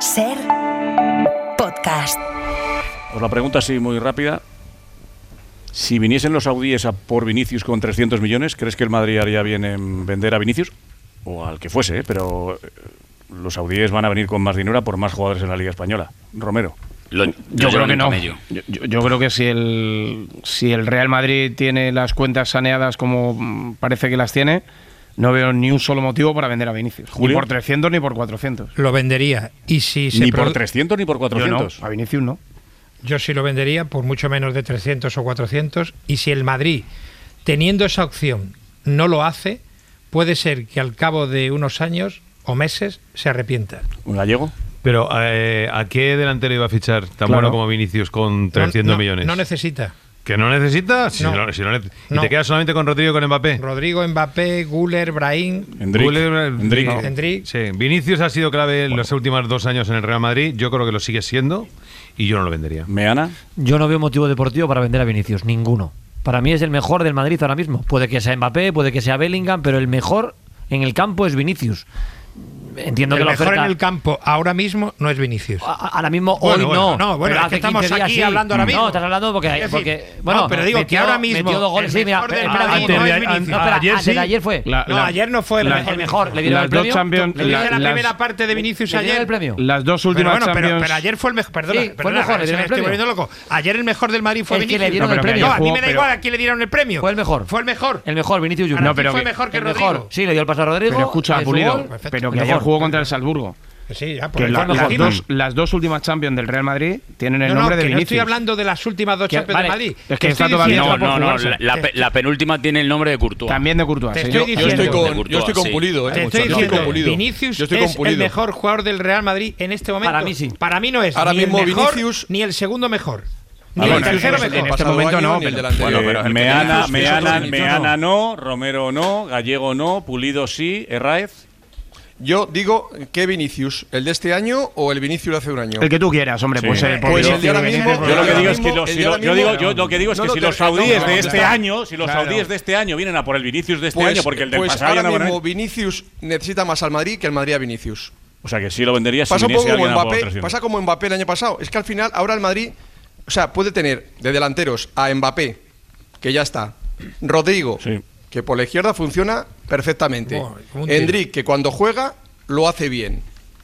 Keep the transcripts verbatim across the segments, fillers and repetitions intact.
Ser podcast. Os la pregunta así muy rápida. Si viniesen los saudíes a por Vinicius con trescientos millones, ¿crees que el Madrid haría bien en vender a Vinicius? O al que fuese, ¿eh? Pero los saudíes van a venir con más dinero a por más jugadores en la Liga Española. Romero. Lo, yo creo que no. Yo, yo, yo creo que si el, si el Real Madrid tiene las cuentas saneadas como parece que las tiene, no veo ni un solo motivo para vender a Vinicius. ¿Julio? Ni por trescientos ni por cuatrocientos. Lo vendería. Y si se Ni pro... por trescientos ni por cuatrocientos. Yo no, a Vinicius no. Yo sí lo vendería por mucho menos de trescientos o cuatrocientos. Y si el Madrid, teniendo esa opción, no lo hace, puede ser que al cabo de unos años o meses se arrepienta. ¿Un gallego? Pero eh, ¿a qué delantero iba a fichar tan Claro. bueno como Vinicius con trescientos no, no, millones? No necesita. ¿Que no necesita? Si No. no, si no nece- ¿Y No. te quedas solamente con Rodrigo y con Mbappé? Rodrigo, Mbappé, Güler, Brahim, Endrick. Guller, Endrick. no. Endrick. Sí, Vinicius ha sido clave en los últimos dos años en el Real Madrid. Yo creo que lo sigue siendo y yo no lo vendería. ¿Meana? Yo no veo motivo deportivo para vender a Vinicius, ninguno. Para mí es el mejor del Madrid ahora mismo. Puede que sea Mbappé, puede que sea Bellingham, pero el mejor en el campo es Vinicius. Entiendo El que la mejor oferta... en el campo ahora mismo no es Vinicius. A- a- Ahora mismo, Bueno, hoy bueno, no. no, bueno, pero es hace que estamos quince días aquí sí. hablando ahora mismo. No, estás hablando porque. Es decir, porque no, bueno, pero digo que metió- ahora mismo metió dos goles. el Sí, mira, mejor del eh, Madrid antes no de- es an- Vinicius. no, espera, Ayer antes sí. de ayer fue. La- No, la- ayer no fue el la- mejor. el mejor. Le dieron Las el dos premio. Champions- ¿Le dieron la- la las- primera parte de Vinicius ¿Le dieron ayer? el premio? Las dos Pero últimas bueno, pero, Champions... pero ayer fue el mejor. Perdona, Sí, fue el perdona, mejor, le se dieron me el estoy premio. volviendo loco. Ayer el mejor del Madrid fue Es que Vinicius. le dieron No, el pero que premio. No, a ayer mí jugó, me da pero- igual a quién le dieron el premio. Fue el mejor. Fue el mejor. El mejor, Vinicius Junior. Para No, ti pero fue que- mejor que el Rodrigo. mejor. Sí, le dio el paso a Rodrigo. Pero escucha, de Pulido, fútbol. Perfecto. pero que Mejor. ayer jugó contra el Salzburgo. Sí, ya, por Que el la- fue las, mejor. dos, las dos últimas Champions del Real Madrid tienen el No, no, nombre de que no Vinicius. estoy hablando de las últimas dos Que- Champions vale, de Madrid. es que Te está estoy todavía diciendo- por No, no, no. jugarse. La, la pe- la penúltima tiene el nombre de Courtois. También de Courtois. Te sí. estoy Yo- diciendo- Yo estoy De con, Courtois, yo estoy con sí. Pulido, eh, Te estoy muchachos. Yo estoy diciendo, con Pulido. Vinicius Yo estoy es con Pulido. el mejor jugador del Real Madrid en este momento. Para mí sí. Para mí no es Ahora ni el mismo mejor Vinicius- ni el segundo mejor. Ni Ah, el bueno, tercero en este- mejor. en este pasado momento año no, ni el pero- del anterior. Bueno, pero el que Meana, Vinicius es Meana, otro Vinicius, Meana no, Romero no, Gallego no, Pulido sí, Herráez. Yo digo que Vinicius, ¿el de este año o el Vinicius de hace un año? El que tú quieras, hombre. Sí. Pues, eh, por Pues el Vinicius, de ahora Vinicius, mismo- por Yo lo que ahora digo es que mismo- los, el si de lo- ahora yo digo, mismo- yo lo que digo es No, que no, si te- los no, saudíes no, de no, este no. año, si los Claro. saudíes de este año vienen a por el Vinicius de este Pues, año, porque el del pues pasado ya ahora no van a mismo venir. Vinicius necesita más al Madrid que el Madrid a Vinicius. O sea que sí lo vendería si Pasa un viniese poco como alguien a por Mbappé, trescientos. pasa como Mbappé el año pasado. Es que al final ahora el Madrid, o sea, puede tener de delanteros a Mbappé, que ya está, Rodrigo, Sí. que por la izquierda funciona perfectamente, Buah, como un tiro. Endrick, que cuando juega lo hace bien,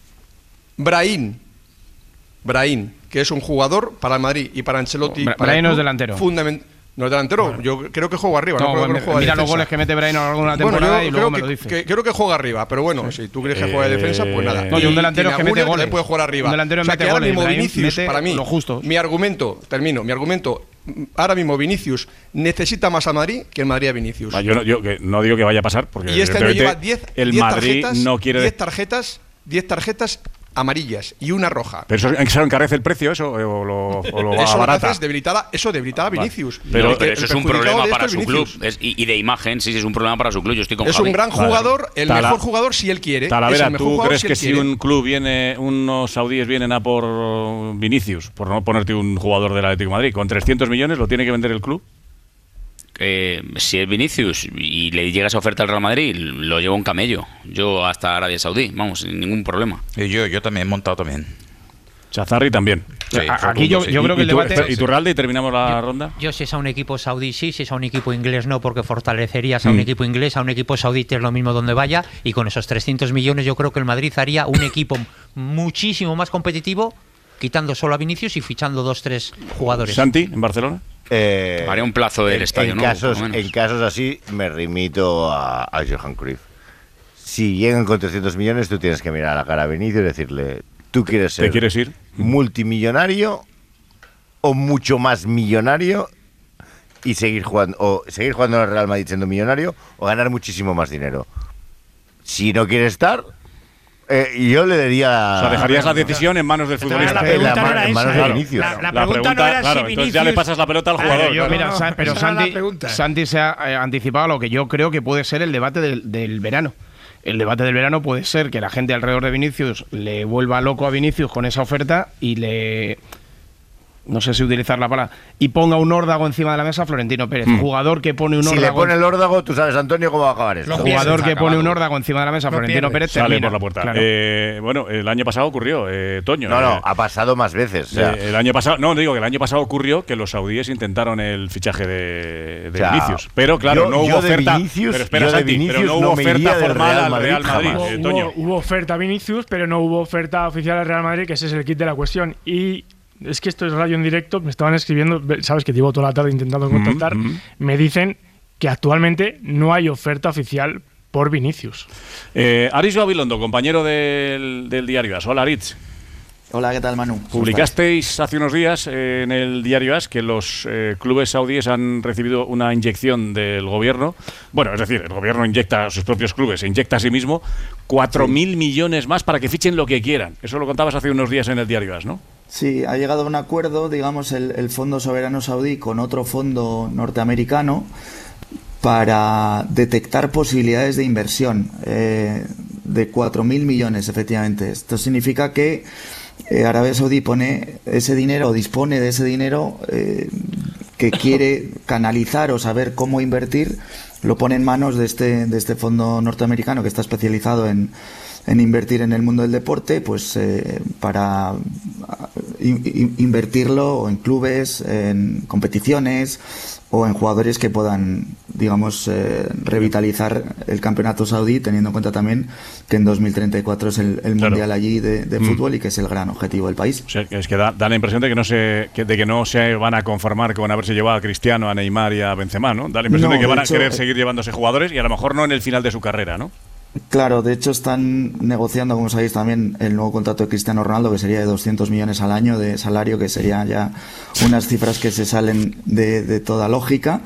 Brahim, Brahim, que es un jugador para el Madrid y para Ancelotti. Bra- para el Brahim no es club, delantero. fundament- No es delantero, yo creo que juega arriba. No, No, creo que me- no juega de mira los defensa. goles que mete Brahim alguna Bueno, temporada yo y creo luego me que, lo dice. que- creo que juega arriba, pero bueno, si tú crees que juega de defensa, pues nada. No, y un delantero que mete Guller goles. también puede jugar arriba. Un delantero o sea, mete que ahora goles, mismo Brahim Vinicius, mete para mí, lo justo. mi argumento, termino, mi argumento, ahora mismo Vinicius necesita más a Madrid que el Madrid a Vinicius. Ah, Yo, no, yo que no digo que vaya a pasar, porque Y este año lleva evidentemente diez el Madrid tarjetas, no quiere. diez tarjetas, diez tarjetas amarillas y una roja. Pero eso, ¿eso encarece el precio eso o lo, o lo Eso lo que abarata? hace es debilitar a, eso debilitar a Vinicius. Pero- No, El que- pero eso el es un perjudicado problema de para esto su es club. Vinicius. Es- y, y de imagen, sí, sí, es un problema para su club. Yo estoy con Es Javi. un gran jugador, el Tala- mejor jugador si él quiere. es Talavera, el mejor ¿tú jugador crees si que él si quiere. un club viene, unos saudíes vienen a por Vinicius, por no ponerte un jugador del Atlético de Madrid, con trescientos millones, lo tiene que vender el club? Eh, si es Vinicius y le llega esa oferta al Real Madrid, lo lleva un camello. Yo hasta Arabia Saudí, vamos, sin ningún problema. Y yo, yo también he montado también. Chazarri también. Sí, A- Aquí yo, yo creo que ¿Y el tú, debate... ¿Y tu Realde y terminamos la ronda? Yo si es a un equipo saudí sí, si es a un equipo inglés no, porque fortalecerías a un Mm. equipo inglés, a un equipo saudí es lo mismo donde vaya, y con esos trescientos millones yo creo que el Madrid haría un equipo muchísimo más competitivo, quitando solo a Vinicius y fichando dos, tres jugadores. Santi, en Barcelona. Eh, Haría un plazo del en, estadio en nuevo, casos, por lo menos. en casos así me remito a, a Johan Cruyff. Si llegan con trescientos millones, tú tienes que mirar a la cara a Vinicius y decirle, ¿tú quieres ser ¿Te quieres ir? multimillonario o mucho más millonario y seguir jugando, o seguir jugando en el Real Madrid siendo millonario o ganar muchísimo más dinero? Si no quieres estar, eh, yo le daría... O sea, dejarías la decisión en manos del futbolista. La En pregunta la no ma- era en manos esa. de ¿eh? Vinicius. La, la La pregunta, pregunta, no era claro, si entonces ya le pasas la pelota al Claro, jugador. Yo, no, mira, no, Sa- pero esa era la Santi, pregunta. Santi se ha eh, anticipado a lo que yo creo que puede ser el debate del, del verano. El debate del verano puede ser que la gente alrededor de Vinicius le vuelva loco a Vinicius con esa oferta y le no sé si utilizar la palabra, y ponga un órdago encima de la mesa, Florentino Pérez. Mm. Jugador que pone un órdago. Si le pone el órdago, tú sabes, Antonio, cómo va a acabar esto. Jugador que pone un órdago encima de la mesa, Florentino Pérez, sale termina. por la puerta. Claro. Eh, bueno, el año pasado ocurrió, eh, Toño. No, no, eh, ha pasado más veces. O sea. eh, el año pasado, no, digo que el año pasado ocurrió que los saudíes intentaron el fichaje de, de o sea, Vinicius. Pero claro, yo, no hubo yo oferta. Vinicius, pero espera, yo de Santi, Vinicius pero no hubo no me oferta iría del formal Real al Madrid Real Madrid. jamás. Eh, hubo, Toño. hubo oferta a Vinicius, pero no hubo oferta oficial al Real Madrid, que ese es el kit de la cuestión. Y es que esto es radio en directo, me estaban escribiendo, sabes que llevo toda la tarde intentando contactar, mm-hmm. me dicen que actualmente no hay oferta oficial por Vinicius. Eh, Aritz Gabilondo, compañero del, del diario AS. Hola, Aritz. Hola, ¿qué tal, Manu? Publicasteis hace unos días eh, en el diario AS que los eh, clubes saudíes han recibido una inyección del gobierno. Bueno, es decir, el gobierno inyecta a sus propios clubes, se inyecta a sí mismo cuatro mil sí. millones más para que fichen lo que quieran. Eso lo contabas hace unos días en el diario AS, ¿no? Sí, ha llegado a un acuerdo, digamos, el, el Fondo Soberano Saudí con otro fondo norteamericano para detectar posibilidades de inversión eh, de cuatro mil millones, efectivamente. Esto significa que eh, Arabia Saudí pone ese dinero o dispone de ese dinero eh, que quiere canalizar o saber cómo invertir, lo pone en manos de este, de este fondo norteamericano que está especializado en en invertir en el mundo del deporte, pues eh, para in, in, invertirlo en clubes, en competiciones o en jugadores que puedan, digamos, eh, revitalizar el campeonato saudí, teniendo en cuenta también que en dos mil treinta y cuatro es el, el claro. mundial allí de, de mm. fútbol y que es el gran objetivo del país. O sea, es que da, da la impresión de que no se que, de que no se van a conformar con haberse llevado a Cristiano, a Neymar y a Benzema, ¿no? Da la impresión no, de que de van hecho, a querer seguir llevándose jugadores y a lo mejor no en el final de su carrera, ¿no? Claro, de hecho están negociando, como sabéis también, el nuevo contrato de Cristiano Ronaldo, que sería de doscientos millones al año de salario, que serían ya unas cifras que se salen de, de toda lógica.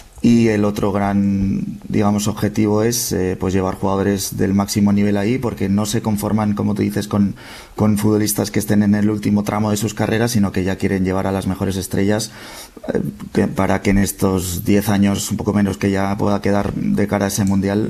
Y el otro gran, digamos, objetivo es eh, pues llevar jugadores del máximo nivel ahí, porque no se conforman, como tú dices, con, con futbolistas que estén en el último tramo de sus carreras, sino que ya quieren llevar a las mejores estrellas eh, que, para que en estos diez años, un poco menos que ya pueda quedar de cara a ese mundial,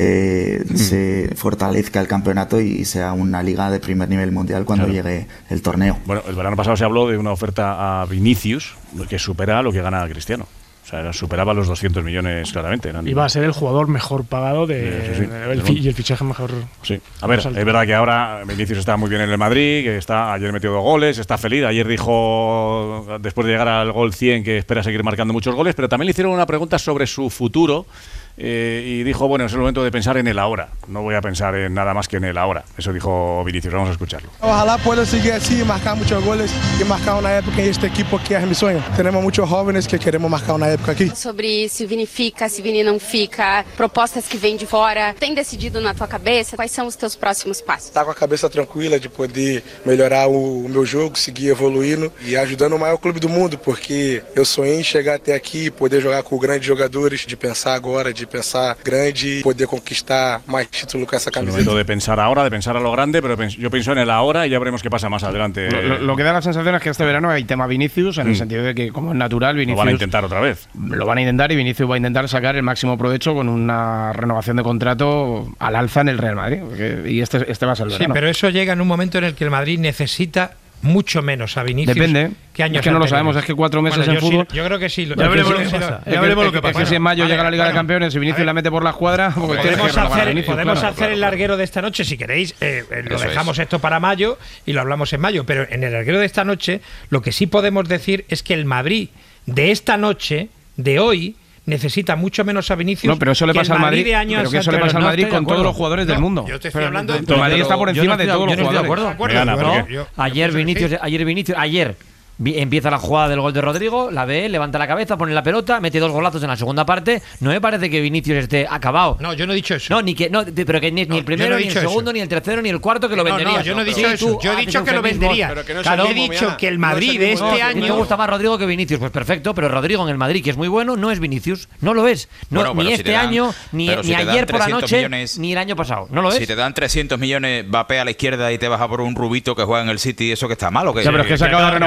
eh, mm. se fortalezca el campeonato y sea una liga de primer nivel mundial cuando claro. llegue el torneo. Bueno, el verano pasado se habló de una oferta a Vinicius que supera lo que gana Cristiano. O sea, superaba los doscientos millones claramente. ¿no? Iba a ser el jugador mejor pagado de, sí, sí, sí. El fi, y el fichaje mejor. Sí. A ver, es verdad que ahora Vinicius está muy bien en el Madrid, que está ayer metió dos goles, está feliz. Ayer dijo, después de llegar al gol cien, que espera seguir marcando muchos goles, pero también le hicieron una pregunta sobre su futuro. Eh, y dijo, bueno, es el momento de pensar en el ahora. No voy a pensar en nada más que en el ahora. Eso dijo Vinicius. Vamos a escucharlo. Ojalá pueda seguir así, marcar muchos goles y marcar una época en este equipo que es mi sueño. Tenemos muchos jóvenes que queremos marcar una época aquí. Sobre se o Vini fica, se o Vini não fica, propostas que vêm de fora. Tem decidido na tua cabeça? Quais são os teus próximos passos? Tá com a cabeça tranquila de poder melhorar o, o meu jogo, seguir evoluindo e ajudando o maior clube do mundo, porque eu sonhei em chegar até aqui, poder jogar com grandes jogadores, de pensar agora, de pensar grande, poder conquistar más títulos con esa camiseta. Es el momento de pensar ahora, de pensar a lo grande, pero yo pienso en el ahora y ya veremos qué pasa más adelante. Lo, lo, lo que da la sensación es que este verano hay tema Vinicius, en mm. el sentido de que, como es natural, Vinicius... Lo van a intentar otra vez. Lo van a intentar y Vinicius va a intentar sacar el máximo provecho con una renovación de contrato al alza en el Real Madrid. Porque, y este, este va a ser el verano. Sí, pero eso llega en un momento en el que el Madrid necesita mucho menos a Vinicius. Depende. Que años es que no lo sabemos, es que cuatro meses bueno, en fútbol. Sí, yo creo que sí. Ya veremos lo que pasa. Ya veremos lo que pasa. Es que si en mayo vale, llega la Liga bueno, de Campeones y Vinicius la mete por la escuadra, pues podemos hacer, Vinicius, podemos claro, hacer claro, el larguero de esta noche si queréis. Eh, eh, lo dejamos es. esto para mayo y lo hablamos en mayo. Pero en el larguero de esta noche, lo que sí podemos decir es que el Madrid de esta noche, de hoy, necesita mucho menos a Vinicius. No, pero eso le pasa al Madrid. Pero que eso le pasa al Madrid con todos los jugadores del mundo. Yo te estoy hablando de Madrid está por encima de todos los jugadores. Ayer Vinicius, ayer Vinicius, ayer empieza la jugada del gol de Rodrigo, la ve, levanta la cabeza, pone la pelota, mete dos golazos en la segunda parte. No me parece que Vinicius esté acabado. No, yo no he dicho eso. No, ni que no, pero que ni, no, ni el primero, no ni el segundo, eso. ni el tercero, ni el cuarto que lo vendería. No, no, yo no he dicho sí, eso. Tú, yo he dicho que lo vendería. Pero que no claro, he dicho que el Madrid de este año. Me gusta más Rodrigo que Vinicius. Pues perfecto, pero Rodrigo en el Madrid, que es muy bueno, no es Vinicius. No lo es. No, bueno, ni este si dan, año, ni, ni si ayer por la noche, millones, ni el año pasado. No lo es. Si te dan trescientos millones, Mbappé a la izquierda y te vas a por un Rubito que juega en el City, ¿eso que está mal o qué? Sí, pero es que se acaba de renovar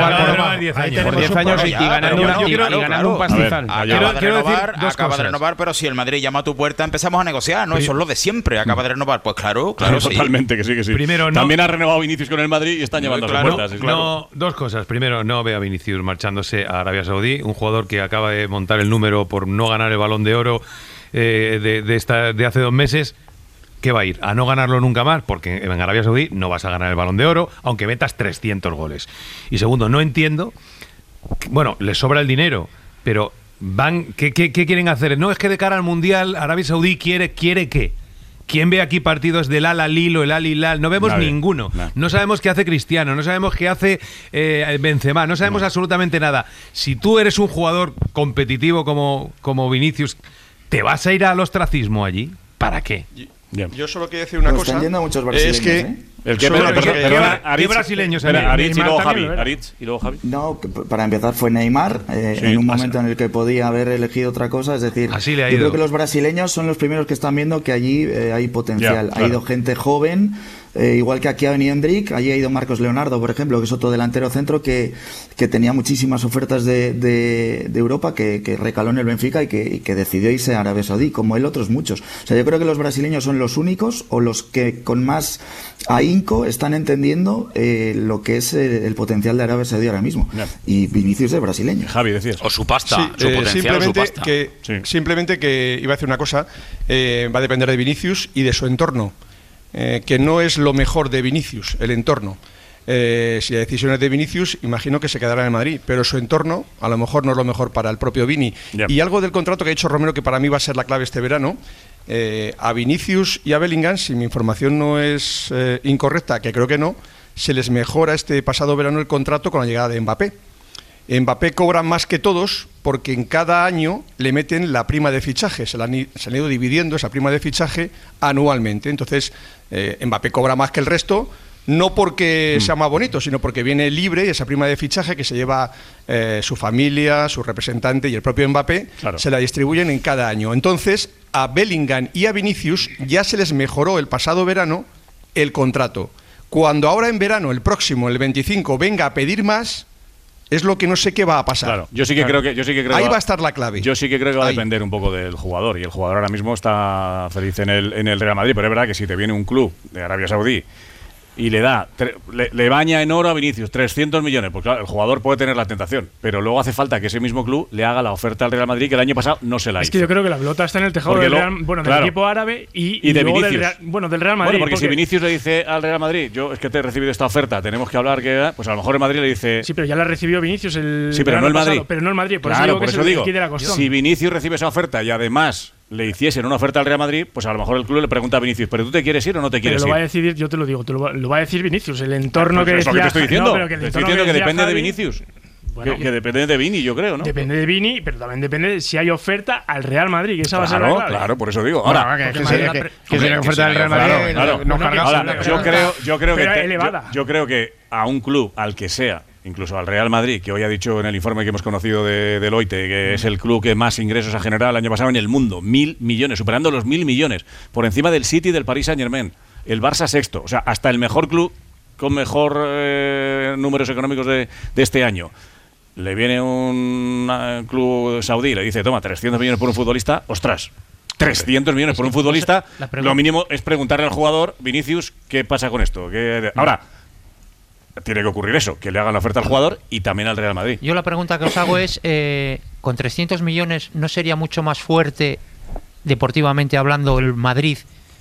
más diez años. Por diez años y, y ganando, una, y, claro, y ganando claro. un pastizal. Acaba, Quiero, de, quiero renovar, decir dos acaba de cosas. renovar, pero si el Madrid llama a tu puerta, empezamos a negociar, ¿no? Eso es lo de siempre. Acaba de renovar. Pues claro, claro, sí. Totalmente, que sí, que sí. Primero, no. También ha renovado Vinicius con el Madrid y están llevando claro, las puertas. no, Claro. no, dos cosas. Primero, no veo a Vinicius marchándose a Arabia Saudí, un jugador que acaba de montar el número por no ganar el Balón de Oro eh, de, de, esta, de hace dos meses. ¿Qué va a ir? ¿A no ganarlo nunca más? Porque en Arabia Saudí no vas a ganar el Balón de Oro, aunque metas trescientos goles. Y segundo, no entiendo. Bueno, les sobra el dinero, pero van, ¿qué, qué, qué quieren hacer? No, es que de cara al Mundial, Arabia Saudí quiere, ¿quiere qué? ¿Quién ve aquí partidos del Al Ahly o el Al Hilal? No vemos Nadie. ninguno. No. No sabemos qué hace Cristiano, no sabemos qué hace eh, Benzema, no sabemos no. absolutamente nada. Si tú eres un jugador competitivo como, como Vinicius, ¿te vas a ir al ostracismo allí? ¿Para qué? Bien. Yo solo quiero decir una Nos cosa. Están yendo muchos brasileños, es que ¿eh? El que, Solo perdona, que- perdona, perdona, Aritz, brasileños espera, hay? Aritz y Neymar luego también, Javi. ¿verdad? Aritz y luego Javi. No, que p- para empezar fue Neymar, eh, Sí, en un así- momento en el que podía haber elegido otra cosa, es decir, Así le ha yo ido. creo que los brasileños son los primeros que están viendo que allí eh, hay potencial. Ya, Ha claro. ido gente joven, eh, igual que aquí ha venido Endrick, allí ha ido Marcos Leonardo, por ejemplo, que es otro delantero centro que, que tenía muchísimas ofertas de, de, de Europa, que, que recaló en el Benfica y que, y que decidió irse a Arabia Saudí, como él otros muchos. O sea, yo creo que los brasileños son los únicos o los que con más ahínco están entendiendo eh, lo que es eh, el potencial de Arabia Saudí ahora mismo. Ya. Y Vinicius es brasileño. Javi, decías. O su pasta, Sí, su eh, potencial o su simplemente pasta. que Sí. simplemente que iba a decir una cosa, eh, va a depender de Vinicius y de su entorno, eh, que no es lo mejor de Vinicius, el entorno. Eh, si la decisión es de Vinicius, imagino que se quedará en Madrid, pero su entorno a lo mejor no es lo mejor para el propio Vini. Ya. Y algo del contrato que ha dicho Romero, que para mí va a ser la clave este verano, eh, a Vinicius y a Bellingham, si mi información no es eh, incorrecta, que creo que no, se les mejora este pasado verano el contrato con la llegada de Mbappé. Mbappé cobra más que todos porque en cada año le meten la prima de fichaje, se, la han, i- se han ido dividiendo esa prima de fichaje anualmente. Entonces, eh, Mbappé cobra más que el resto, no porque sea más bonito, sino porque viene libre y esa prima de fichaje que se lleva eh, su familia, su representante y el propio Mbappé, Claro. se la distribuyen en cada año. Entonces, a Bellingham y a Vinicius ya se les mejoró el pasado verano el contrato. Cuando ahora en verano, el próximo, el veinticinco, venga a pedir más, es lo que no sé qué va a pasar. Claro, yo sí que creo que yo sí que creo Ahí que va a estar la clave. Yo sí que creo que va a Ahí. depender un poco del jugador y el jugador ahora mismo está feliz en el en el Real Madrid, pero es verdad que si te viene un club de Arabia Saudí y le da tre- le, le baña en oro a Vinicius trescientos millones, pues claro, el jugador puede tener la tentación, pero luego hace falta que ese mismo club le haga la oferta al Real Madrid que el año pasado no se la Es hizo. que yo creo que la pelota está en el tejado Porque del, lo- Real, bueno, del claro. equipo árabe y, Y de luego del Vinicius. Real, bueno, del Real Madrid. Bueno, porque, si Vinicius le dice al Real Madrid, yo es que te he recibido esta oferta, tenemos que hablar que pues a lo mejor el Madrid le dice Sí, pero ya la recibió Vinicius el sí, pero no verano el Madrid. pasado, pero no el Madrid, por claro, eso digo por que eso es el digo, kit de la cuestión. si Vinicius recibe esa oferta y además le hiciesen una oferta al Real Madrid, pues a lo mejor el club le pregunta a Vinicius, ¿pero tú te quieres ir o no te Pero quieres lo ir? va a decidir, yo te lo digo, te lo, va, lo va a decir Vinicius, el entorno Pues que es lo decía que te estoy diciendo. No, pero que el te estoy entorno diciendo que, decía depende de Javi- Vinicius. Bueno, que, que depende de Vini, yo creo, ¿no? Depende de Vini, pero también depende de si hay oferta al Real Madrid, que esa va a ser la Claro, clave. claro, por eso digo. Ahora, Bueno, que- porque que Madrid si- la que- pre- que si la Hombre, oferta que del si Real la Madrid oferta, claro, nos no, no, cargamos. Ahora, la yo pregunta- creo, yo creo que pero te- elevada. yo, yo creo que a un club al que sea, incluso al Real Madrid, que hoy ha dicho en el informe que hemos conocido de Deloitte, que es el club que más ingresos ha generado el año pasado en el mundo, mil millones, superando los mil millones, por encima del City y del Paris Saint Germain, el Barça sexto, o sea, hasta el mejor club con mejor eh, números económicos de, de este año. Le viene un eh, club saudí y le dice, toma, trescientos millones por un futbolista, ostras. trescientos millones por un futbolista, la pregunta- lo mínimo es preguntarle al jugador, Vinicius, ¿qué pasa con esto? ¿Qué- Ahora, tiene que ocurrir eso, que le hagan la oferta al jugador y también al Real Madrid. Yo la pregunta que os hago es, eh, ¿con trescientos millones no sería mucho más fuerte, deportivamente hablando, el Madrid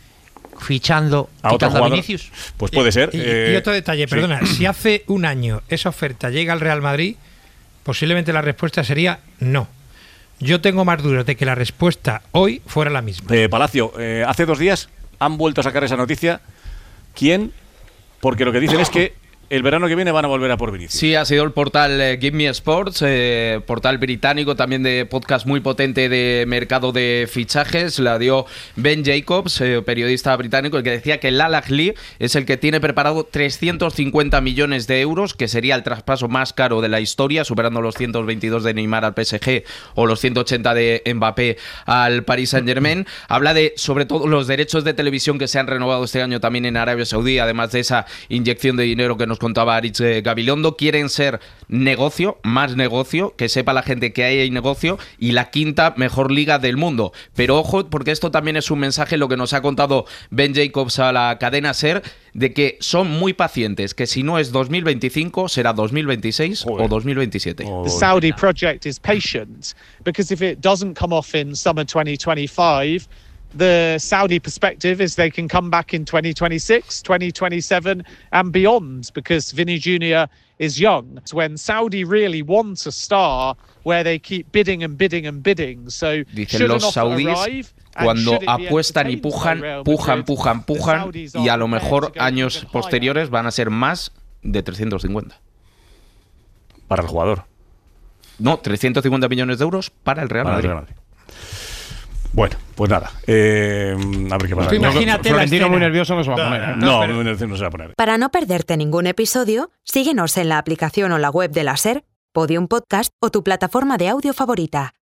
fichando, A otro quitando a jugador, Vinicius? pues puede ser. Y, y eh, otro detalle, sí. perdona, si hace un año esa oferta llega al Real Madrid, posiblemente la respuesta sería no. Yo tengo más dudas de que la respuesta hoy fuera la misma. Eh, Palacio, eh, hace dos días han vuelto a sacar esa noticia. ¿Quién? Porque lo que dicen es que el verano que viene van a volver a por Vinicius. Sí, ha sido el portal eh, Give Me Sports, eh, portal británico también de podcast muy potente de mercado de fichajes. La dio Ben Jacobs, eh, periodista británico, el que decía que el Al Ahly es el que tiene preparado trescientos cincuenta millones de euros, que sería el traspaso más caro de la historia, superando los ciento veintidós de Neymar al P S G o los ciento ochenta de Mbappé al Paris Saint-Germain. Habla de, sobre todo, los derechos de televisión que se han renovado este año también en Arabia Saudí, además de esa inyección de dinero que nos contaba Aritz eh, Gabilondo, quieren ser negocio, más negocio, que sepa la gente que ahí hay negocio, y la quinta mejor liga del mundo. Pero ojo, porque esto también es un mensaje, lo que nos ha contado Ben Jacobs a la cadena SER, de que son muy pacientes, que si no es dos mil veinticinco, será dos mil veintiséis Joder. o dos mil veintisiete. The Saudi project is patient, because if it doesn't come off in summer twenty twenty-five, the Saudi perspective is they can come back in twenty twenty-six, twenty twenty-seven and beyond, because Vinny Junior is young. It's when Saudi really wants a star where they keep bidding and bidding and bidding. So dicen los saudíes, cuando apuestan y pujan, pujan, pujan, pujan, y a lo mejor años posteriores van a ser más de trescientos cincuenta. Para el jugador. No, trescientos cincuenta millones de euros para el Real Para Madrid. el Real Madrid. Bueno, pues nada. Eh, a ver qué pasa. Tú imagínate Florentino muy nervioso no se va a poner. ¿eh? No, no, muy nervioso no se va a poner. Para no perderte ningún episodio, síguenos en la aplicación o la web de la SER, Podium Podcast o tu plataforma de audio favorita.